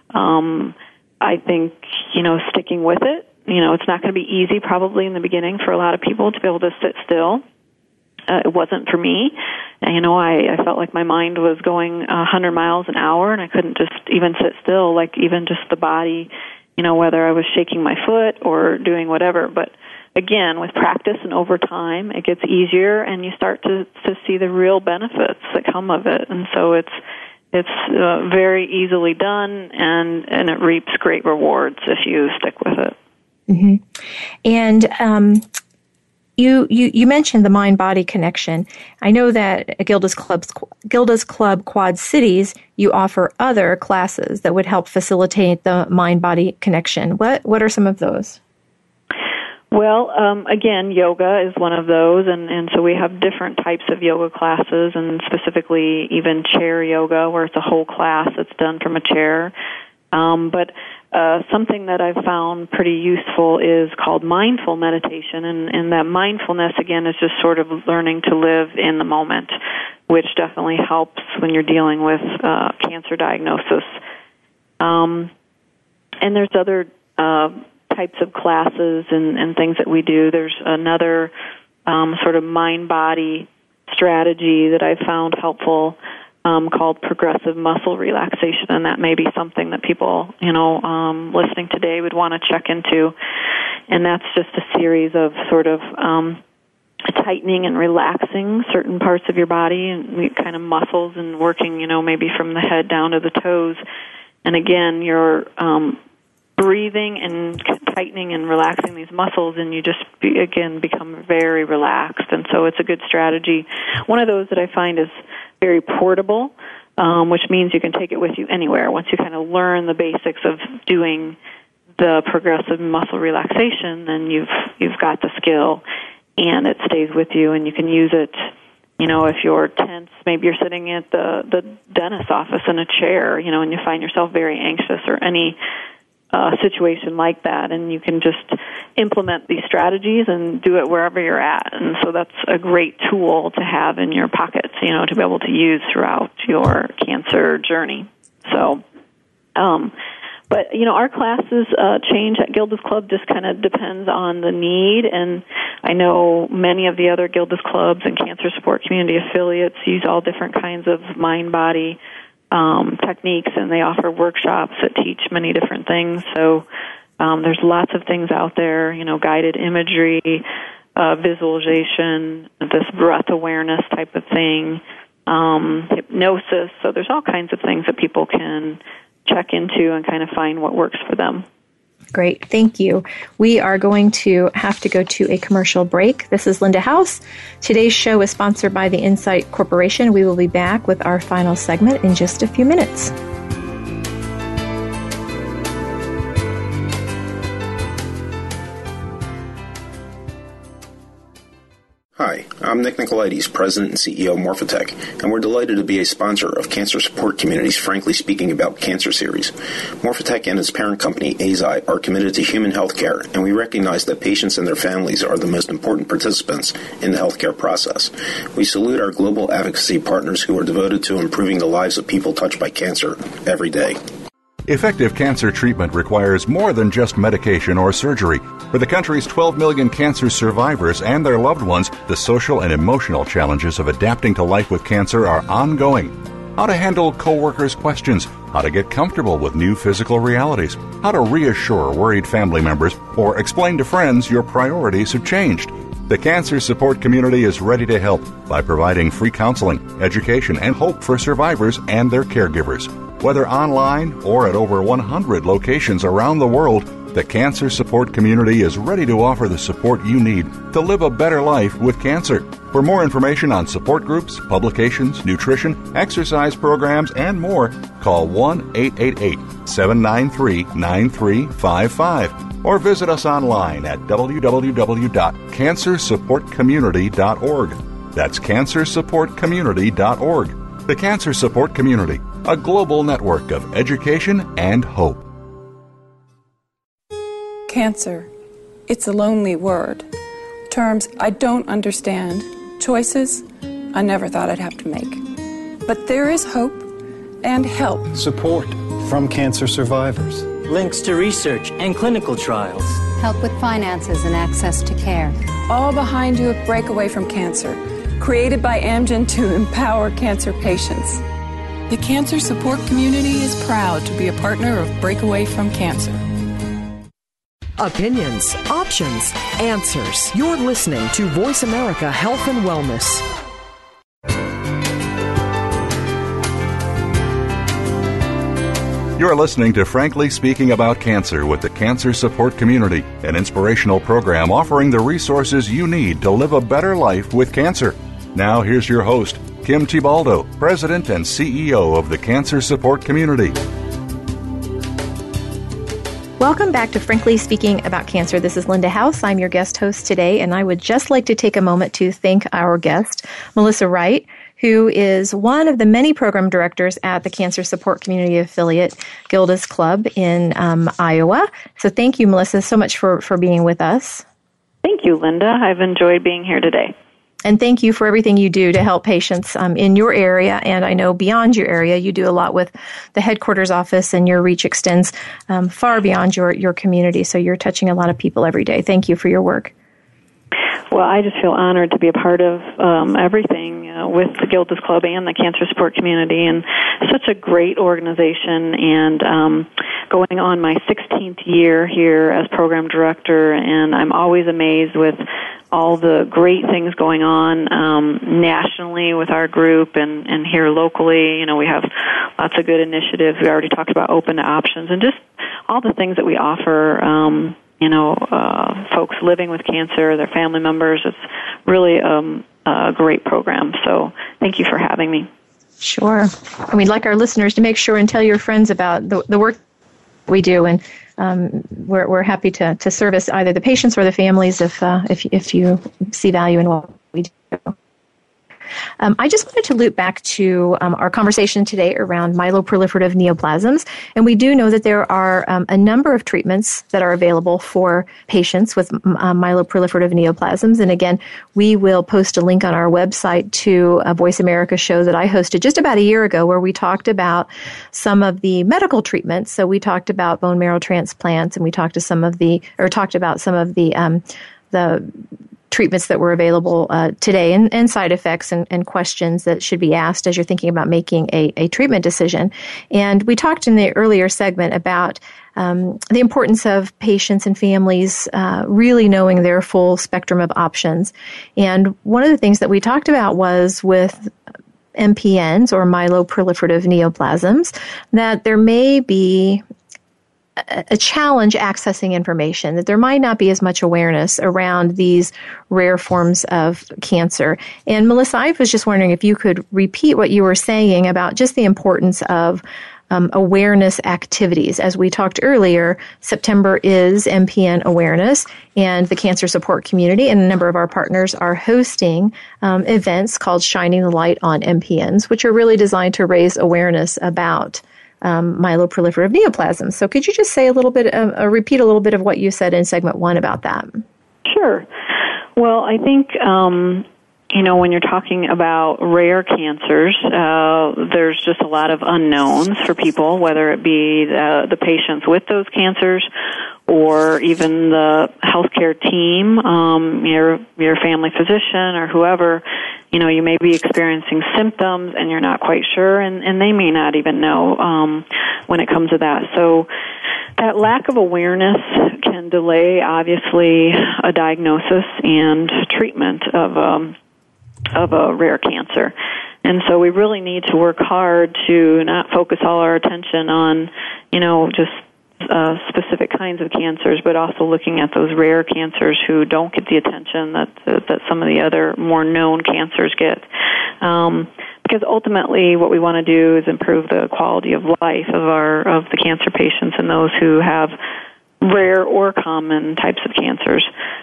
um, I think, you know, sticking with it, you know, it's not going to be easy probably in the beginning for a lot of people to be able to sit still. Uh, it wasn't for me. And, you know, I, I felt like my mind was going one hundred miles an hour, and I couldn't just even sit still, like even just the body, you know, whether I was shaking my foot or doing whatever. But again, with practice and over time, it gets easier, and you start to, to see the real benefits that come of it. And so it's it's uh, very easily done, and, and it reaps great rewards if you stick with it. Mm-hmm. And um, you, you you mentioned the mind-body connection. I know that at Gilda's Club's, Gilda's Club Quad Cities, you offer other classes that would help facilitate the mind-body connection. What what are some of those? Well, um, again, yoga is one of those, and, and so we have different types of yoga classes, and specifically even chair yoga, where it's a whole class that's done from a chair. Um, but uh, something that I've found pretty useful is called mindful meditation, and, and that mindfulness, again, is just sort of learning to live in the moment, which definitely helps when you're dealing with uh, cancer diagnosis. Um, and there's other uh types of classes and, and things that we do. There's another um, sort of mind-body strategy that I've found helpful um, called progressive muscle relaxation, and that may be something that people, you know, um, listening today would want to check into. And that's just a series of sort of um, tightening and relaxing certain parts of your body and kind of muscles, and working, you know, maybe from the head down to the toes. And again, you're um, breathing and tightening and relaxing these muscles, and you just, be, again, become very relaxed. And so it's a good strategy. One of those that I find is very portable, um, which means you can take it with you anywhere. Once you kind of learn the basics of doing the progressive muscle relaxation, then you've you've got the skill, and it stays with you, and you can use it. You know, if you're tense, maybe you're sitting at the, the dentist's office in a chair, you know, and you find yourself very anxious, or any Uh, situation like that, and you can just implement these strategies and do it wherever you're at. And so that's a great tool to have in your pockets, you know, to be able to use throughout your cancer journey. So, um, but, you know, our classes uh, change at Gilda's Club, just kind of depends on the need. And I know many of the other Gilda's Clubs and cancer support community affiliates use all different kinds of mind-body Um, techniques, and they offer workshops that teach many different things. So um, there's lots of things out there, you know, guided imagery, uh, visualization, this breath awareness type of thing, um, hypnosis. So there's all kinds of things that people can check into and kind of find what works for them. Great. Thank you. We are going to have to go to a commercial break. This is Linda House. Today's show is sponsored by the Insight Corporation. We will be back with our final segment in just a few minutes. Hi, I'm Nick Nicolaides, President and C E O of Morphotek, and we're delighted to be a sponsor of Cancer Support Community's Frankly Speaking About Cancer series. Morphotek and its parent company, Eisai, are committed to human health care, and we recognize that patients and their families are the most important participants in the healthcare process. We salute our global advocacy partners who are devoted to improving the lives of people touched by cancer every day. Effective cancer treatment requires more than just medication or surgery. For the country's twelve million cancer survivors and their loved ones, the social and emotional challenges of adapting to life with cancer are ongoing. How to handle coworkers' questions, how to get comfortable with new physical realities, how to reassure worried family members, or explain to friends your priorities have changed. The Cancer Support Community is ready to help by providing free counseling, education, and hope for survivors and their caregivers. Whether online or at over one hundred locations around the world, the Cancer Support Community is ready to offer the support you need to live a better life with cancer. For more information on support groups, publications, nutrition, exercise programs, and more, call one eight eight eight, seven nine three, nine three five five or visit us online at w w w dot cancer support community dot org. That's cancer support community dot org. The Cancer Support Community, a global network of education and hope. Cancer. It's a lonely word. Terms I don't understand. Choices I never thought I'd have to make. But there is hope and help. Support from cancer survivors. Links to research and clinical trials. Help with finances and access to care. All behind you at Breakaway from Cancer. Created by Amgen to empower cancer patients. The Cancer Support Community is proud to be a partner of Breakaway from Cancer. Opinions, options, answers. You're listening to Voice America Health and Wellness. You're listening to Frankly Speaking About Cancer with the Cancer Support Community, an inspirational program offering the resources you need to live a better life with cancer. Now here's your host, Kim Tibaldo, President and C E O of the Cancer Support Community. Welcome back to Frankly Speaking About Cancer. This is Linda House. I'm your guest host today, and I would just like to take a moment to thank our guest, Melissa Wright, who is one of the many program directors at the Cancer Support Community affiliate, Gilda's Club in um, Iowa. So thank you, Melissa, so much for, for being with us. Thank you, Linda. I've enjoyed being here today. And thank you for everything you do to help patients um, in your area, and I know beyond your area. You do a lot with the headquarters office, and your reach extends um, far beyond your, your community, so you're touching a lot of people every day. Thank you for your work. Well, I just feel honored to be a part of um, everything uh, with the Gilda's Club and the Cancer Support Community, and such a great organization, and um, going on my sixteenth year here as program director, and I'm always amazed with all the great things going on um, nationally with our group and, and here locally. You know, we have lots of good initiatives. We already talked about open options and just all the things that we offer um you know, uh, folks living with cancer, their family members. It's really um, a great program. So thank you for having me. Sure. And we'd like our listeners to make sure and tell your friends about the, the work we do. And um, we're, we're happy to, to service either the patients or the families if, uh, if, if you see value in what we do. Um, I just wanted to loop back to um, our conversation today around myeloproliferative neoplasms. And we do know that there are um, a number of treatments that are available for patients with uh, myeloproliferative neoplasms. And again, we will post a link on our website to a Voice America show that I hosted just about a year ago where we talked about some of the medical treatments. So we talked about bone marrow transplants, and we talked to some of the, or talked about some of the, um, the treatments that were available uh, today, and, and side effects and, and questions that should be asked as you're thinking about making a, a treatment decision. And we talked in the earlier segment about um, the importance of patients and families uh, really knowing their full spectrum of options. And one of the things that we talked about was with M P Ns or myeloproliferative neoplasms, that there may be a challenge accessing information, that there might not be as much awareness around these rare forms of cancer. And Melissa, I was just wondering if you could repeat what you were saying about just the importance of um, awareness activities. As we talked earlier, September is M P N awareness, and the Cancer Support Community and a number of our partners are hosting um, events called Shining the Light on M P Ns, which are really designed to raise awareness about Um, myeloproliferative neoplasms. So could you just say a little bit, uh, uh, repeat a little bit of what you said in segment one about that? Sure. Well, I think, um, you know, when you're talking about rare cancers, uh, there's just a lot of unknowns for people, whether it be the, the patients with those cancers or even the healthcare team, um, your your family physician or whoever. You know, you may be experiencing symptoms and you're not quite sure, and, and they may not even know um, when it comes to that. So that lack of awareness can delay, obviously, a diagnosis and treatment of um, of a rare cancer. And so we really need to work hard to not focus all our attention on, you know, just Uh, specific kinds of cancers, but also looking at those rare cancers who don't get the attention that uh, that some of the other more known cancers get. Um, because ultimately, what we want to do is improve the quality of life of our of the cancer patients and those who have rare or common types of cancers.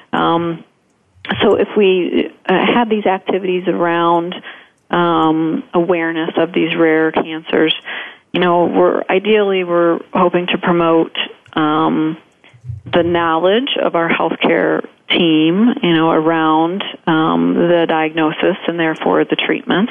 Um, so, if we uh, have these activities around um, awareness of these rare cancers, you know, we're ideally we're hoping to promote um, the knowledge of our healthcare team, you know, around um, the diagnosis and therefore the treatments.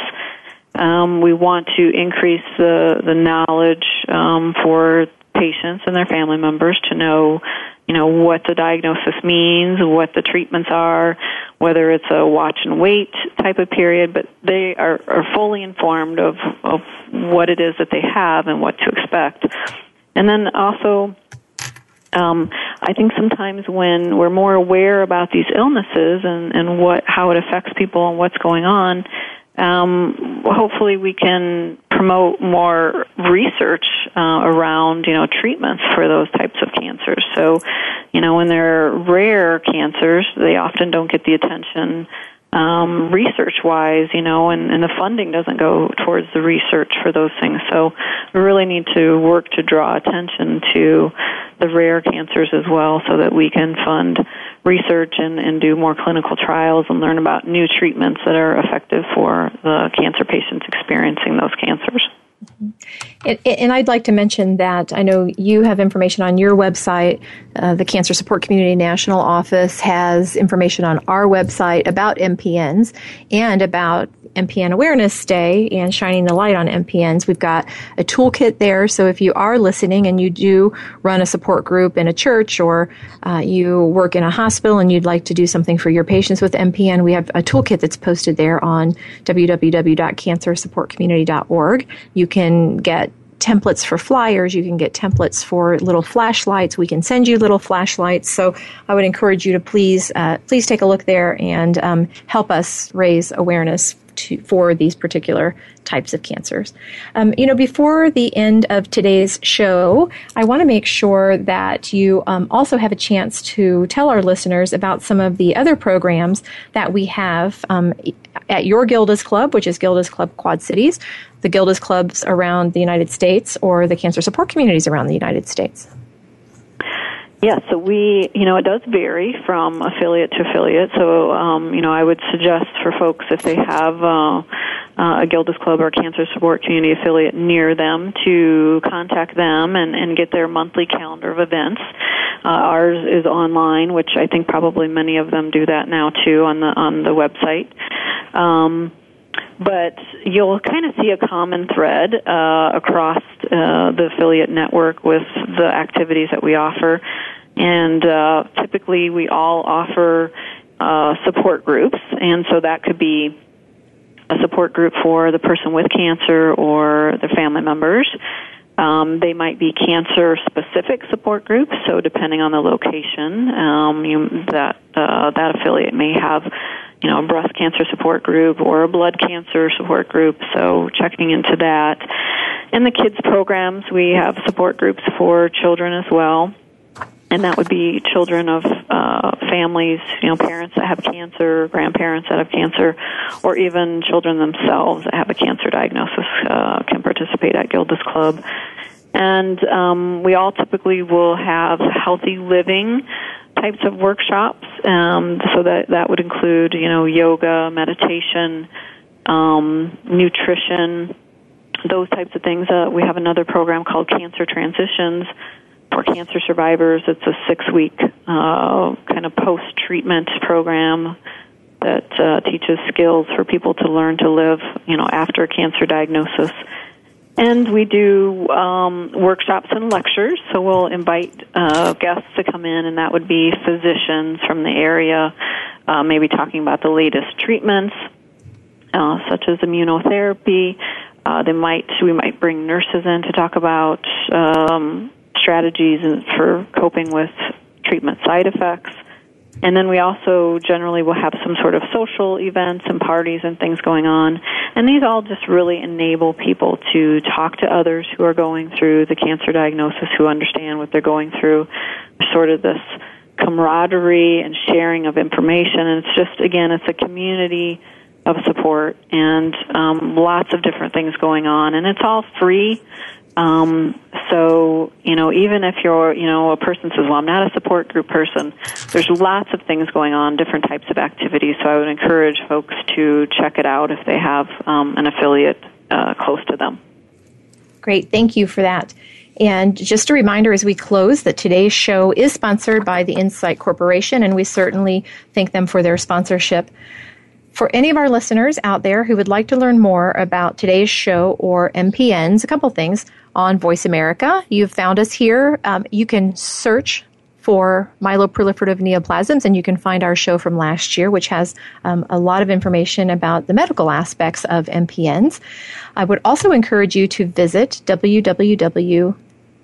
Um, we want to increase the the knowledge um, for patients and their family members to know, you know, what the diagnosis means, what the treatments are, whether it's a watch and wait type of period, but they are, are fully informed of, of what it is that they have and what to expect. And then also, um, I think sometimes when we're more aware about these illnesses and, and what how it affects people and what's going on, um, hopefully we can promote more research uh, around, you know, treatments for those types of cancers. So, you know, when they're rare cancers, they often don't get the attention um, research-wise, you know, and, and the funding doesn't go towards the research for those things. So we really need to work to draw attention to the rare cancers as well so that we can fund research and, and do more clinical trials and learn about new treatments that are effective for the cancer patients experiencing those cancers. And, and I'd like to mention that I know you have information on your website. Uh, the Cancer Support Community National Office has information on our website about M P Ns and about M P N Awareness Day and shining the light on M P Ns. We've got a toolkit there, so if you are listening and you do run a support group in a church or uh, you work in a hospital and you'd like to do something for your patients with M P N, we have a toolkit that's posted there on w w w dot cancer support community dot org. You can get templates for flyers. You can get templates for little flashlights. We can send you little flashlights. So I would encourage you to please, uh, please take a look there and um, help us raise awareness to, for these particular types of cancers. Um, you know, before the end of today's show, I want to make sure that you um, also have a chance to tell our listeners about some of the other programs that we have um, at your Gilda's Club, which is Gilda's Club Quad Cities, the Gilda's Clubs around the United States, or the cancer support communities around the United States. Yeah, so we, you know, it does vary from affiliate to affiliate. So, um, you know, I would suggest for folks if they have uh, uh, a Gilda's Club or Cancer Support Community affiliate near them to contact them and, and get their monthly calendar of events. Uh, ours is online, which I think probably many of them do that now too on the on the website. Um, But you'll kind of see a common thread uh, across uh, the affiliate network with the activities that we offer. And uh, typically we all offer uh, support groups, and so that could be a support group for the person with cancer or their family members. Um, they might be cancer-specific support groups, so depending on the location, um, you, that uh, that affiliate may have, you know, a breast cancer support group or a blood cancer support group, so checking into that. In the kids programs, we have support groups for children as well, and that would be children of uh, families, you know, parents that have cancer, grandparents that have cancer, or even children themselves that have a cancer diagnosis uh, can participate at Gilda's Club. And um, we all typically will have healthy living types of workshops, um, so that that would include, you know, yoga, meditation, um, nutrition, those types of things. Uh, we have another program called Cancer Transitions for cancer survivors. It's a six-week uh, kind of post-treatment program that uh, teaches skills for people to learn to live, you know, after a cancer diagnosis. And we do um, workshops and lectures, so we'll invite uh, guests to come in, and that would be physicians from the area, uh, maybe talking about the latest treatments, uh, such as immunotherapy. Uh, they might we might bring nurses in to talk about um, strategies for coping with treatment side effects. And then we also generally will have some sort of social events and parties and things going on. And these all just really enable people to talk to others who are going through the cancer diagnosis, who understand what they're going through, sort of this camaraderie and sharing of information. And it's just, again, it's a community of support and um, lots of different things going on. And it's all free. Um, so, you know, even if you're, you know, a person says, well, I'm not a support group person, there's lots of things going on, different types of activities. So I would encourage folks to check it out if they have um, an affiliate uh, close to them. Great. Thank you for that. And just a reminder as we close that today's show is sponsored by the Insight Corporation, and we certainly thank them for their sponsorship. For any of our listeners out there who would like to learn more about today's show or M P Ns, a couple things on Voice America. You've found us here. Um, you can search for myeloproliferative neoplasms, and you can find our show from last year, which has um, a lot of information about the medical aspects of M P Ns. I would also encourage you to visit w w w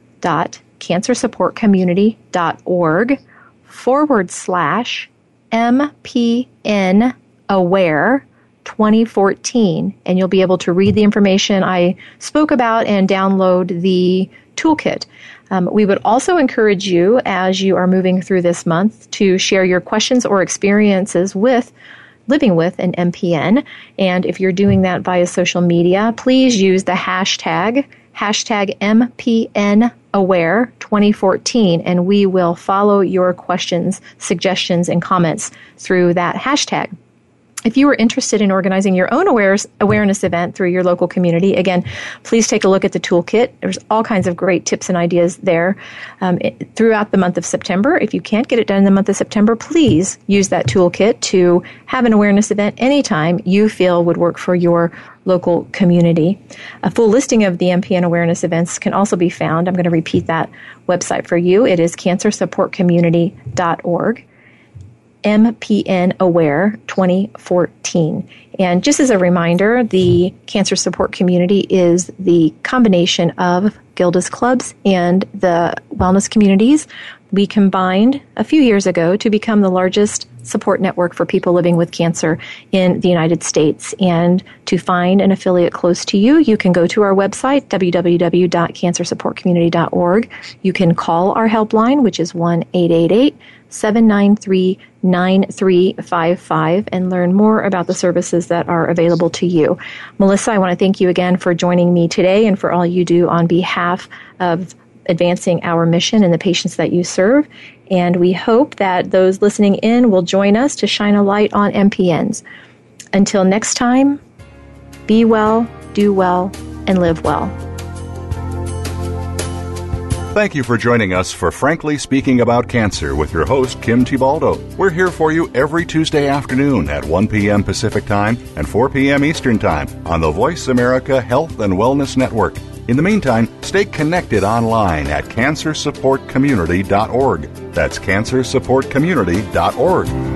dot cancer support community dot org forward slash M P N Aware twenty fourteen, and you'll be able to read the information I spoke about and download the toolkit. Um, we would also encourage you, as you are moving through this month, to share your questions or experiences with living with an M P N. And if you're doing that via social media, please use the hashtag, hashtag M P N Aware twenty fourteen, and we will follow your questions, suggestions, and comments through that hashtag. If you are interested in organizing your own awareness, awareness event through your local community, again, please take a look at the toolkit. There's all kinds of great tips and ideas there um, it, throughout the month of September. If you can't get it done in the month of September, please use that toolkit to have an awareness event anytime you feel would work for your local community. A full listing of the M P N awareness events can also be found. I'm going to repeat that website for you. It is cancer support community dot org. M P N Aware twenty fourteen. And just as a reminder, the Cancer Support Community is the combination of Gilda's clubs and the wellness communities we combined a few years ago to become the largest support network for people living with cancer in the United States. And to find an affiliate close to you, you can go to our website, w w w dot cancer support community dot org. You can call our helpline, which is one eight eight eight, seven nine three, nine three five five, and learn more about the services that are available to you. Melissa, I want to thank you again for joining me today and for all you do on behalf of advancing our mission and the patients that you serve. And we hope that those listening in will join us to shine a light on M P Ns. Until next time, be well, do well, and live well. Thank you for joining us for Frankly Speaking About Cancer with your host, Kim Tibaldo. We're here for you every Tuesday afternoon at one p.m. Pacific Time and four p.m. Eastern Time on the Voice America Health and Wellness Network. In the meantime, stay connected online at cancer support community dot org. That's cancer support community dot org.